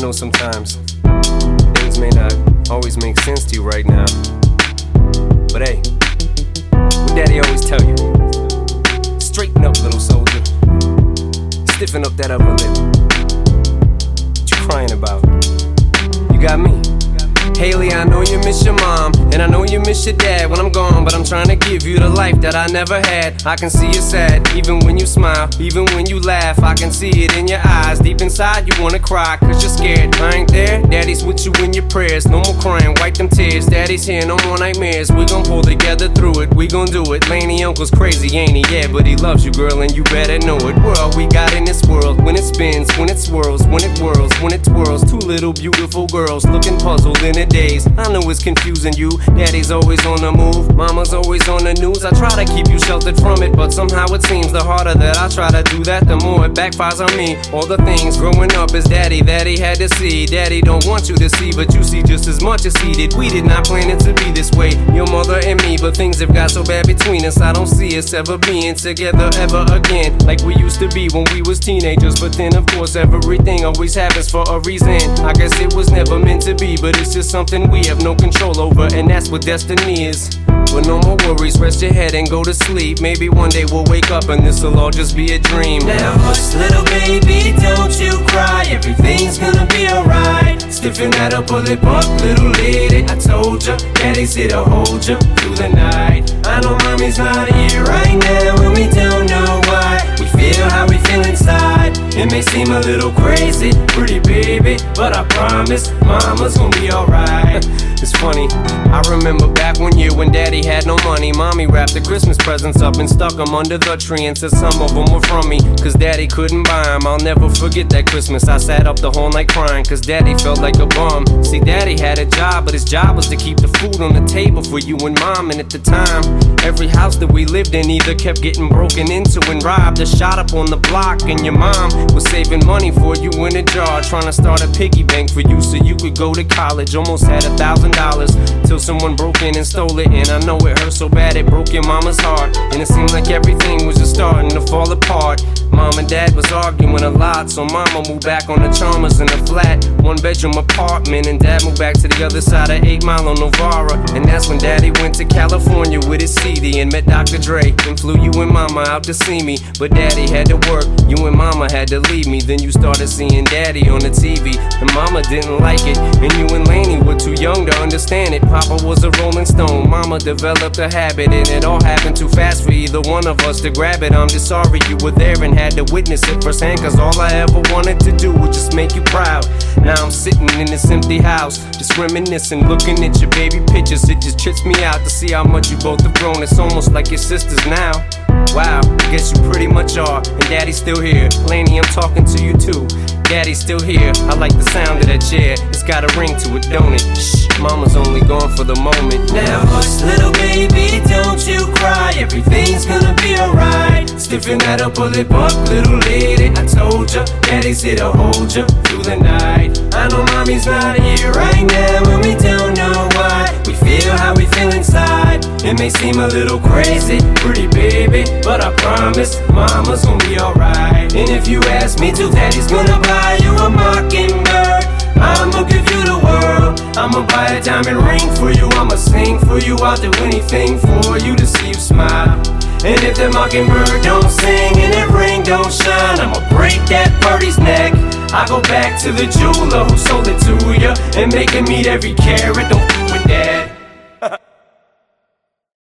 know sometimes things may not always make sense to you right now, but hey, what Daddy always tell you: straighten up, little soldier. Stiffen up that upper lip. What you crying about? You got me. Haley, I know you miss your mom, and I know you miss your dad when I'm gone, but I'm trying to give you the life that I never had. I can see you sad, even when you smile, even when you laugh. I can see it in your eyes, deep inside you wanna cry, cause you're scared. I ain't there, Daddy's with you in your prayers. No more crying, wipe them tears. Daddy's here, no more nightmares. We gon' pull together through it, we gon' do it. Laney uncle's crazy, ain't he? Yeah, but he loves you, girl, and you better know it. We're all we got in this world, when it spins, when it swirls, when it whirls, when it twirls. Two little beautiful girls looking puzzled in a daze. I know it's confusing you. Daddy's always on the move, mama's always on the news. I try to keep you sheltered from it, but somehow it seems the harder that I try to do that, the more it backfires on me. All the things growing up as Daddy that he had to see, Daddy don't want you to see, but you see just as much as he did. We did not plan it to be this way, your mother and me, but things have got so bad between us. I don't see us ever being together ever again, like we used to be when we was teenagers. But then of course everything always happens for a reason. I guess it was never meant to be, but it's just something we have no control over, and that's what destiny is. But no more worries, rest your head and go to sleep. Maybe one day we'll wake up and this'll all just be a dream. Now hush, little baby, don't you cry. Everything's gonna be alright. Stiffen that upper lip up, little lady. I told ya, Daddy's here to hold ya through the night. I know mommy's not here right now, and we don't know why. We feel how we feel inside. It may seem a little crazy, pretty baby, but I promise mama's gonna be alright. It's funny, I remember back one year when Daddy had no money. Mommy wrapped the Christmas presents up and stuck them under the tree and said some of them were from me, cause Daddy couldn't buy them. I'll never forget that Christmas. I sat up the whole night crying, cause Daddy felt like a bum. See, Daddy had a job, but his job was to keep the food on the table for you and Mom. And at the time, every house that we lived in either kept getting broken into and robbed or shot up on the block. And your mom was saving money for you in a jar, trying to start a piggy bank for you so you could go to college. Almost had $1,000 till someone broke in and stole it. And I know it hurt so bad it broke your mama's heart, and it seemed like everything was just starting to fall apart. Mom and Dad was arguing a lot, so Mama moved back on the Chalmers in a flat, one-bedroom apartment, and Dad moved back to the other side of 8 Mile on Novara. And that's when Daddy went to California with his CD and met Dr. Dre, and flew you and Mama out to see me. But Daddy had to work, you and Mama had to leave me. Then you started seeing Daddy on the TV, and Mama didn't like it, and you and Laney were too young to understand it. Papa was a Rolling Stone, Mama developed a habit, and it all happened too fast for either one of us to grab it. I'm just sorry you were there and had to witness it firsthand, cause all I ever wanted to do was just make you proud. Now I'm sitting in this empty house, just reminiscing, looking at your baby pictures. It just trips me out to see how much you both have grown. It's almost like your sisters now. Wow, I guess you pretty much are, and Daddy's still here. Laney, I'm talking to you too. Daddy's still here, I like the sound of that chair. It's got a ring to it, don't it? Shh, Mama's only gone for the moment. Now hush, little baby, don't you cry. Everything's gonna be alright. Stiffen that upper lip up, little lady. I told ya, Daddy's here to hold ya through the night. I know mommy's not here right now, and we don't know why. We feel how we feel inside. It may seem a little crazy, pretty baby, but I promise mama's gonna be alright. And if you ask me to, Daddy's gonna buy you a mockingbird. I'ma give you the world. I'ma buy a diamond ring for you. I'ma sing for you. I'll do anything for you to see you smile. And if the mockingbird don't sing and that ring don't shine, I'ma break that birdie's neck. I go back to the jeweler who sold it to ya and make him eat every carat. Don't f with that.